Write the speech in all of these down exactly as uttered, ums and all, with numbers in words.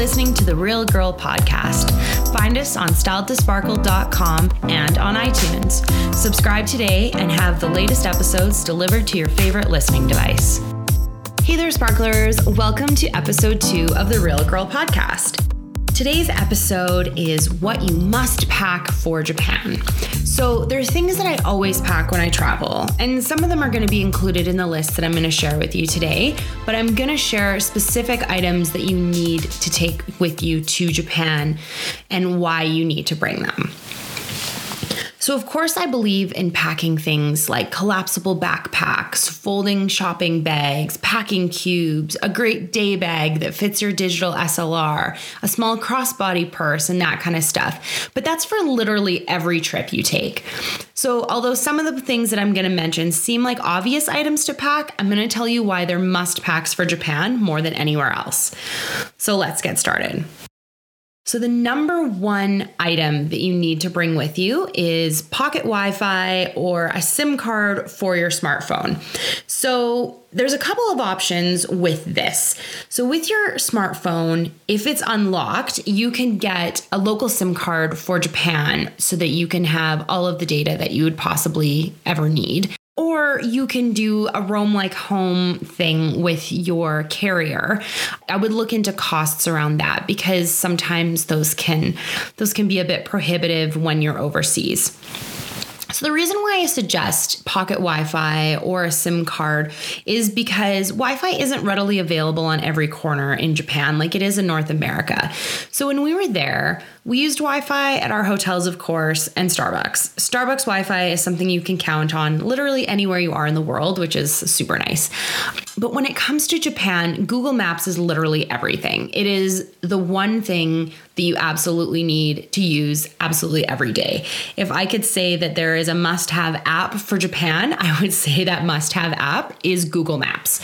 listening to the Real Girl Podcast. Find us on styled to sparkle dot com and on iTunes. Subscribe today and have the latest episodes delivered to your favorite listening device. Hey there, sparklers. Welcome to episode two of the Real Girl Podcast. Today's episode is what you must pack for Japan. So there are things that I always pack when I travel, and some of them are going to be included in the list that I'm going to share with you today, but I'm going to share specific items that you need to take with you to Japan and why you need to bring them. So of course I believe in packing things like collapsible backpacks, folding shopping bags, packing cubes, a great day bag that fits your digital S L R, a small crossbody purse, and that kind of stuff. But that's for literally every trip you take. So although some of the things that I'm going to mention seem like obvious items to pack, I'm going to tell you why they're must packs for Japan more than anywhere else. So let's get started. So the number one item that you need to bring with you is pocket Wi-Fi or a SIM card for your smartphone. So there's a couple of options with this. So with your smartphone, if it's unlocked, you can get a local SIM card for Japan so that you can have all of the data that you would possibly ever need. Or you can do a roam like home thing with your carrier. I would look into costs around that because sometimes those can those can be a bit prohibitive when you're overseas. So the reason why I suggest pocket Wi-Fi or a SIM card is because Wi-Fi isn't readily available on every corner in Japan like it is in North America. So when we were there, we used Wi-Fi at our hotels, of course, and Starbucks. Starbucks Wi-Fi is something you can count on literally anywhere you are in the world, which is super nice. But when it comes to Japan, Google Maps is literally everything. It is the one thing that you absolutely need to use absolutely every day. If I could say that there is a must-have app for Japan, I would say that must-have app is Google Maps.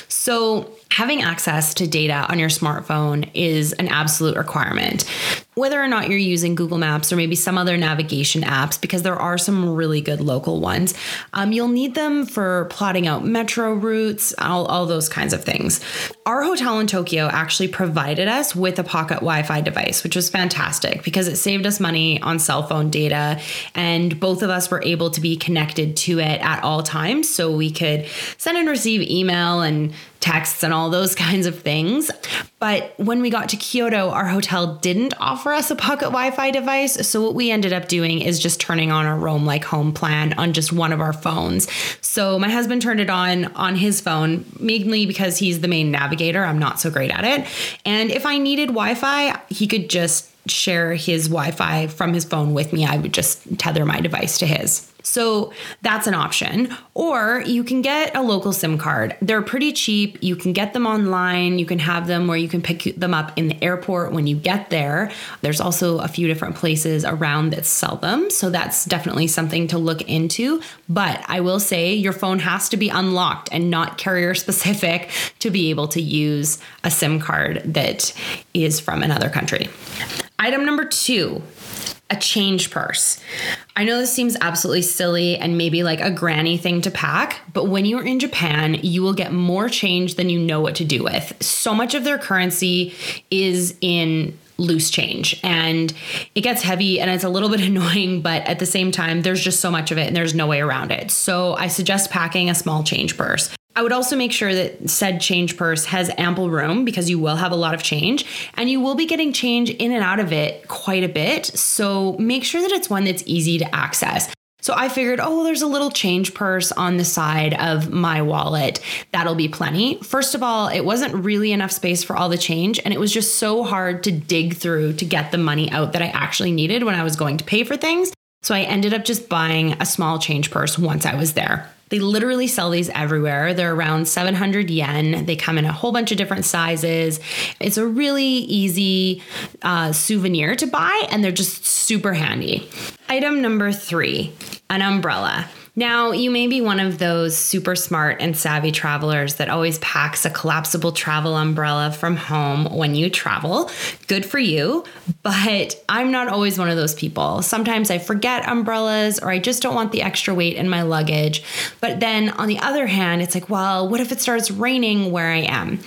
So having access to data on your smartphone is an absolute requirement. Whether or not you're using Google Maps or maybe some other navigation apps, because there are some really good local ones, um, you'll need them for plotting out metro routes, all, all those kinds of things. Our hotel in Tokyo actually provided us with a pocket Wi-Fi device, which was fantastic because it saved us money on cell phone data, and both of us were able to be connected to it at all times, so we could send and receive email and texts and all those kinds of things. But when we got to Kyoto, our hotel didn't offer us a pocket Wi-Fi device. So what we ended up doing is just turning on our roam like home plan on just one of our phones. So my husband turned it on on his phone, mainly because he's the main navigator. I'm not so great at it. And if I needed Wi-Fi, he could just share his Wi-Fi from his phone with me. I would just tether my device to his. So that's an option. Or you can get a local SIM card. They're pretty cheap. You can get them online. You can have them where you can pick them up in the airport when you get there. There's also a few different places around that sell them. So that's definitely something to look into. But I will say your phone has to be unlocked and not carrier specific to be able to use a SIM card that is from another country. Item number two. A change purse. I know this seems absolutely silly and maybe like a granny thing to pack, but when you're in Japan, you will get more change than you know what to do with. So much of their currency is in loose change and it gets heavy and it's a little bit annoying, but at the same time, there's just so much of it and there's no way around it. So I suggest packing a small change purse. I would also make sure that said change purse has ample room because you will have a lot of change and you will be getting change in and out of it quite a bit. So make sure that it's one that's easy to access. So I figured, oh, there's a little change purse on the side of my wallet. That'll be plenty. First of all, it wasn't really enough space for all the change, and it was just so hard to dig through to get the money out that I actually needed when I was going to pay for things. So I ended up just buying a small change purse once I was there. They literally sell these everywhere. They're around seven hundred yen. They come in a whole bunch of different sizes. It's a really easy uh, souvenir to buy, and they're just super handy. Item number three, an umbrella. Now, you may be one of those super smart and savvy travelers that always packs a collapsible travel umbrella from home when you travel. Good for you, but I'm not always one of those people. Sometimes I forget umbrellas or I just don't want the extra weight in my luggage. But then on the other hand, it's like, well, what if it starts raining where I am?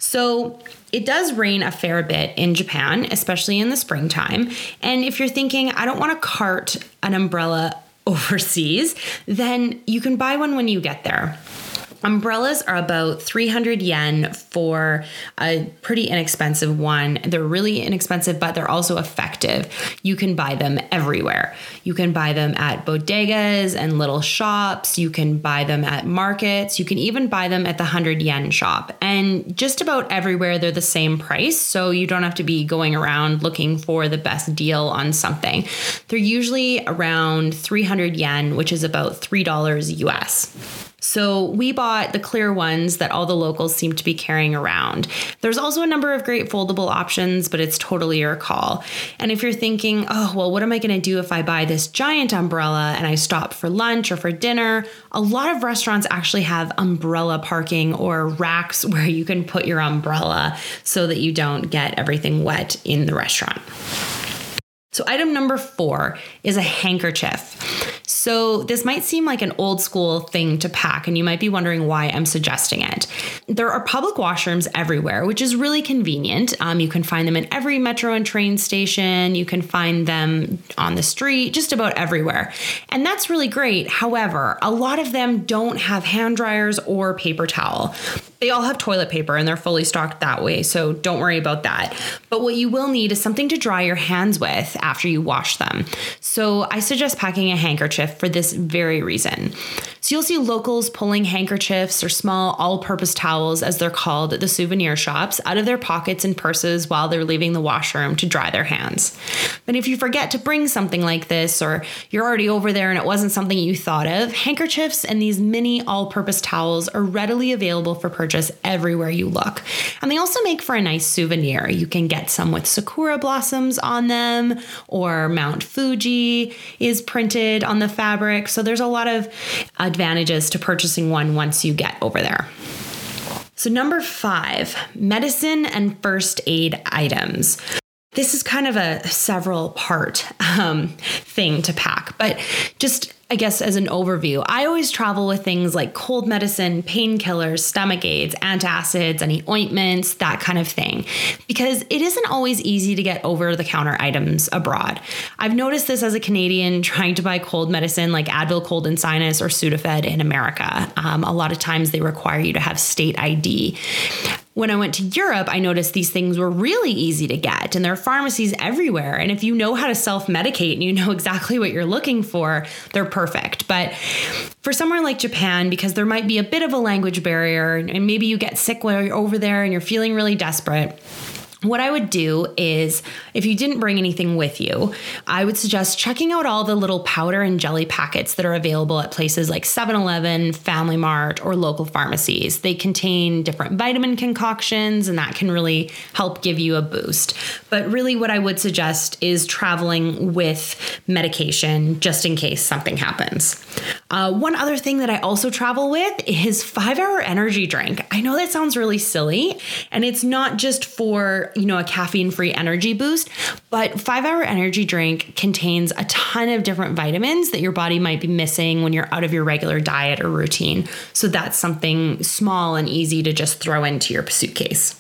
So it does rain a fair bit in Japan, especially in the springtime. And if you're thinking, I don't want to cart an umbrella overseas, then you can buy one when you get there. Umbrellas are about three hundred yen for a pretty inexpensive one. They're really inexpensive, but they're also effective. You can buy them everywhere. You can buy them at bodegas and little shops. You can buy them at markets. You can even buy them at the one hundred yen shop. And just about everywhere, they're the same price. So you don't have to be going around looking for the best deal on something. They're usually around three hundred yen, which is about three dollars U S. So we bought the clear ones that all the locals seem to be carrying around. There's also a number of great foldable options, but it's totally your call. And if you're thinking, oh, well, what am I going to do if I buy this giant umbrella and I stop for lunch or for dinner? A lot of restaurants actually have umbrella parking or racks where you can put your umbrella so that you don't get everything wet in the restaurant. So item number four is a handkerchief. So this might seem like an old school thing to pack, and you might be wondering why I'm suggesting it. There are public washrooms everywhere, which is really convenient. Um, you can find them in every metro and train station. You can find them on the street, just about everywhere. And that's really great. However, a lot of them don't have hand dryers or paper towel. They all have toilet paper and they're fully stocked that way, so don't worry about that. But what you will need is something to dry your hands with after you wash them. So I suggest packing a handkerchief for this very reason. So you'll see locals pulling handkerchiefs or small all-purpose towels, as they're called at the souvenir shops, out of their pockets and purses while they're leaving the washroom to dry their hands. But if you forget to bring something like this, or you're already over there and it wasn't something you thought of, handkerchiefs and these mini all-purpose towels are readily available for purchase just everywhere you look. And they also make for a nice souvenir. You can get some with sakura blossoms on them, or Mount Fuji is printed on the fabric. So there's a lot of advantages to purchasing one once you get over there. So number five, medicine and first aid items. This is kind of a several part um, thing to pack, but just I guess as an overview, I always travel with things like cold medicine, painkillers, stomach aids, antacids, any ointments, that kind of thing, because it isn't always easy to get over-the-counter items abroad. I've noticed this as a Canadian trying to buy cold medicine like Advil Cold and Sinus or Sudafed in America. Um, a lot of times they require you to have state I D. When I went to Europe, I noticed these things were really easy to get, and there are pharmacies everywhere. And if you know how to self-medicate and you know exactly what you're looking for, they're perfect. But for somewhere like Japan, because there might be a bit of a language barrier, and maybe you get sick while you're over there and you're feeling really desperate, what I would do is, if you didn't bring anything with you, I would suggest checking out all the little powder and jelly packets that are available at places like seven eleven, Family Mart, or local pharmacies. They contain different vitamin concoctions, and that can really help give you a boost. But really what I would suggest is traveling with medication just in case something happens. Uh, one other thing that I also travel with is five hour Energy drink. I know that sounds really silly, and it's not just for you know, a caffeine-free energy boost, but five hour Energy drink contains a ton of different vitamins that your body might be missing when you're out of your regular diet or routine. So that's something small and easy to just throw into your suitcase.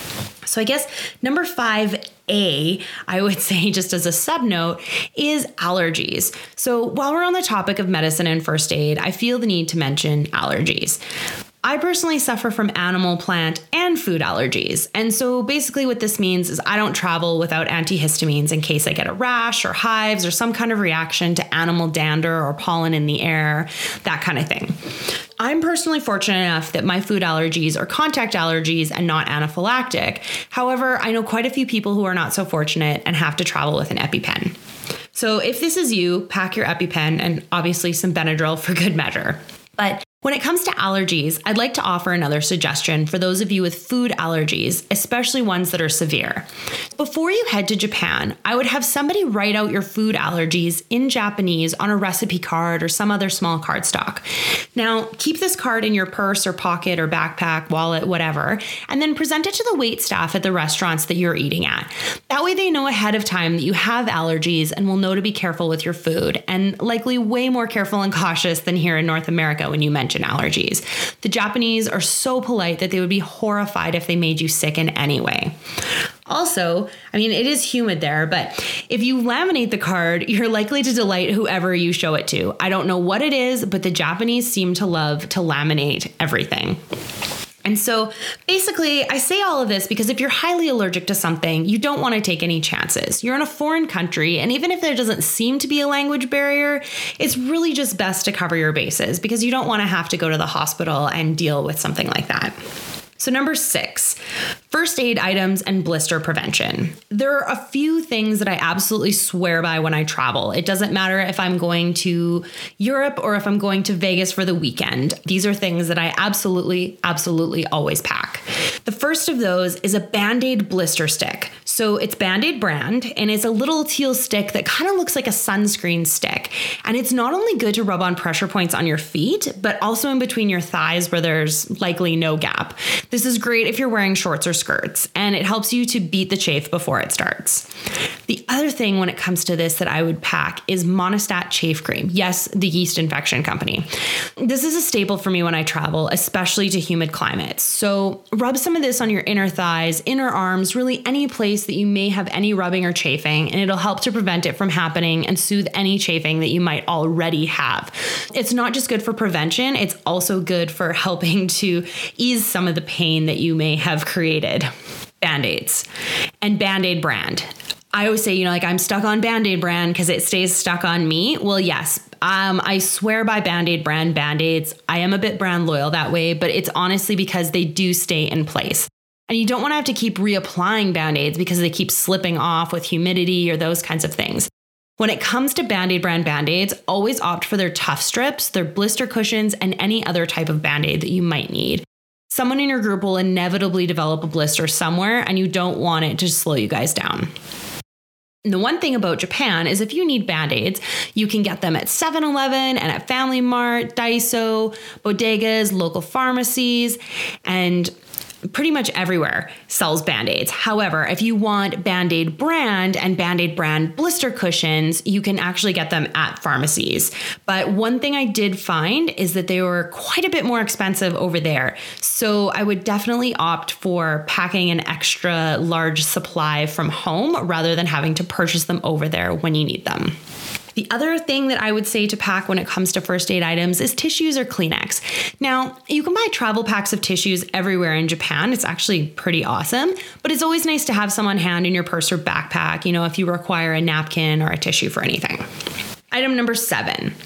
So I guess number five A, I would say just as a sub note, is allergies. So while we're on the topic of medicine and first aid, I feel the need to mention allergies. I personally suffer from animal, plant, and food allergies. And so basically what this means is I don't travel without antihistamines in case I get a rash or hives or some kind of reaction to animal dander or pollen in the air, that kind of thing. I'm personally fortunate enough that my food allergies are contact allergies and not anaphylactic. However, I know quite a few people who are not so fortunate and have to travel with an EpiPen. So if this is you, pack your EpiPen and obviously some Benadryl for good measure. But when it comes to allergies, I'd like to offer another suggestion for those of you with food allergies, especially ones that are severe. Before you head to Japan, I would have somebody write out your food allergies in Japanese on a recipe card or some other small cardstock. Now, keep this card in your purse or pocket or backpack, wallet, whatever, and then present it to the wait staff at the restaurants that you're eating at. That way they know ahead of time that you have allergies and will know to be careful with your food, and likely way more careful and cautious than here in North America when you mention prevention allergies. The Japanese are so polite that they would be horrified if they made you sick in any way. Also, I mean, it is humid there, but if you laminate the card, you're likely to delight whoever you show it to. I don't know what it is, but the Japanese seem to love to laminate everything. And so basically, I say all of this because if you're highly allergic to something, you don't want to take any chances. You're in a foreign country, and even if there doesn't seem to be a language barrier, it's really just best to cover your bases because you don't want to have to go to the hospital and deal with something like that. So number six, first aid items and blister prevention. There are a few things that I absolutely swear by when I travel. It doesn't matter if I'm going to Europe or if I'm going to Vegas for the weekend. These are things that I absolutely, absolutely always pack. The first of those is a Band-Aid blister stick. So it's Band-Aid brand, and it's a little teal stick that kind of looks like a sunscreen stick. And it's not only good to rub on pressure points on your feet, but also in between your thighs where there's likely no gap. This is great if you're wearing shorts or skirts, and it helps you to beat the chafe before it starts. The other thing when it comes to this that I would pack is Monistat chafe cream. Yes, the yeast infection company. This is a staple for me when I travel, especially to humid climates. So rub some of this on your inner thighs, inner arms, really any place that you may have any rubbing or chafing, and it'll help to prevent it from happening and soothe any chafing that you might already have. It's not just good for prevention, it's also good for helping to ease some of the pain that you may have created. Band-Aids and Band-Aid brand. I always say, you know, like I'm stuck on Band-Aid brand because it stays stuck on me. Well, yes, um, I swear by Band-Aid brand Band-Aids. I am a bit brand loyal that way, but it's honestly because they do stay in place. And you don't want to have to keep reapplying Band-Aids because they keep slipping off with humidity or those kinds of things. When it comes to Band-Aid brand Band-Aids, always opt for their tough strips, their blister cushions, and any other type of Band-Aid that you might need. Someone in your group will inevitably develop a blister somewhere, and you don't want it to slow you guys down. And the one thing about Japan is if you need Band-Aids, you can get them at seven eleven and at Family Mart, Daiso, bodegas, local pharmacies, and pretty much everywhere sells Band-Aids. However, if you want Band-Aid brand and Band-Aid brand blister cushions, you can actually get them at pharmacies. But one thing I did find is that they were quite a bit more expensive over there. So I would definitely opt for packing an extra large supply from home rather than having to purchase them over there when you need them. The other thing that I would say to pack when it comes to first aid items is tissues or Kleenex. Now, you can buy travel packs of tissues everywhere in Japan. It's actually pretty awesome, but it's always nice to have some on hand in your purse or backpack, you know, if you require a napkin or a tissue for anything. Item number seven.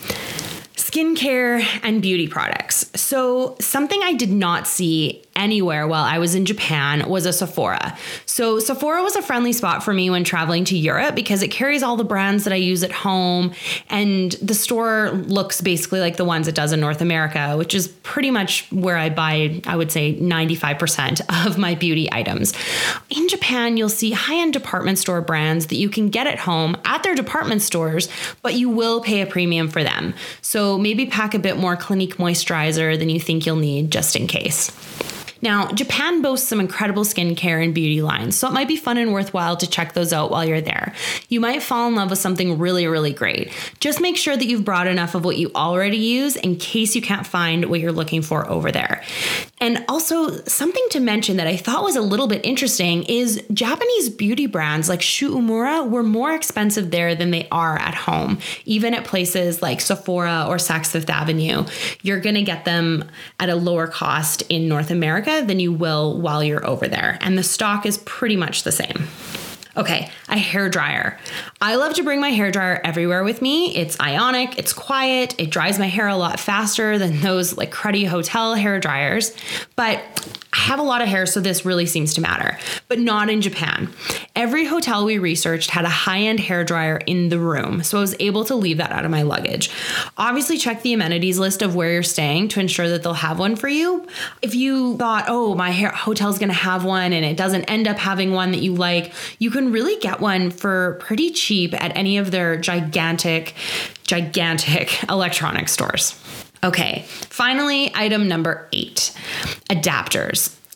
Skincare and beauty products. So something I did not see anywhere while I was in Japan was a Sephora. So Sephora was a friendly spot for me when traveling to Europe because it carries all the brands that I use at home, and the store looks basically like the ones it does in North America, which is pretty much where I buy, I would say, ninety-five percent of my beauty items. In Japan, you'll see high-end department store brands that you can get at home at their department stores, but you will pay a premium for them. So maybe pack a bit more Clinique moisturizer than you think you'll need just in case. Now, Japan boasts some incredible skincare and beauty lines, so it might be fun and worthwhile to check those out while you're there. You might fall in love with something really, really great. Just make sure that you've brought enough of what you already use in case you can't find what you're looking for over there. And also, something to mention that I thought was a little bit interesting is Japanese beauty brands like Shu Uemura were more expensive there than they are at home. Even at places like Sephora or Saks Fifth Avenue, you're going to get them at a lower cost in North America than you will while you're over there. And the stock is pretty much the same. Okay, a hairdryer. I love to bring my hairdryer everywhere with me. It's ionic, it's quiet, it dries my hair a lot faster than those like cruddy hotel hair dryers. But I have a lot of hair, so this really seems to matter, but not in Japan. Every hotel we researched had a high-end hairdryer in the room, so I was able to leave that out of my luggage. Obviously, check the amenities list of where you're staying to ensure that they'll have one for you. If you thought, oh, my hair hotel's gonna have one and it doesn't end up having one that you like, you can really get one for pretty cheap at any of their gigantic, gigantic electronics stores. Okay, finally, item number eight, adapters.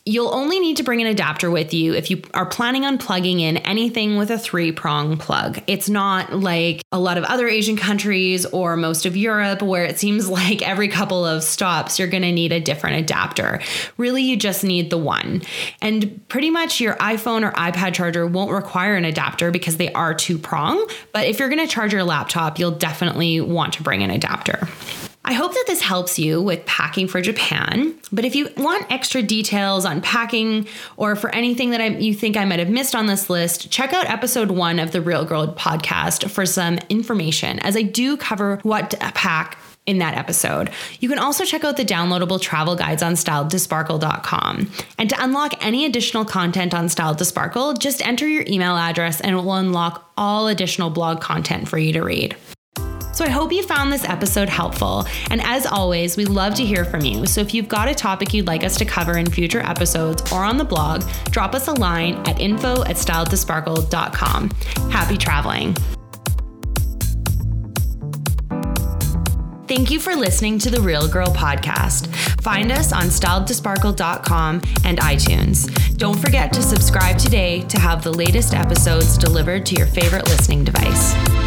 You'll only need to bring an adapter with you if you are planning on plugging in anything with a three-prong plug. It's not like a lot of other Asian countries or most of Europe where it seems like every couple of stops you're going to need a different adapter. Really, you just need the one. And pretty much your iPhone or iPad charger won't require an adapter because they are two-prong. But if you're going to charge your laptop, you'll definitely want to bring an adapter. I hope that this helps you with packing for Japan, but if you want extra details on packing or for anything that I, you think I might have missed on this list, check out episode one of the Real Girl podcast for some information, as I do cover what to pack in that episode. You can also check out the downloadable travel guides on styled to sparkle dot com. And to unlock any additional content on Styled to Sparkle, just enter your email address and it will unlock all additional blog content for you to read. So I hope you found this episode helpful. And as always, we love to hear from you. So if you've got a topic you'd like us to cover in future episodes or on the blog, drop us a line at info at styled to sparkle dot com. Happy traveling. Thank you for listening to the Real Girl podcast. Find us on styled to sparkle dot com and iTunes. Don't forget to subscribe today to have the latest episodes delivered to your favorite listening device.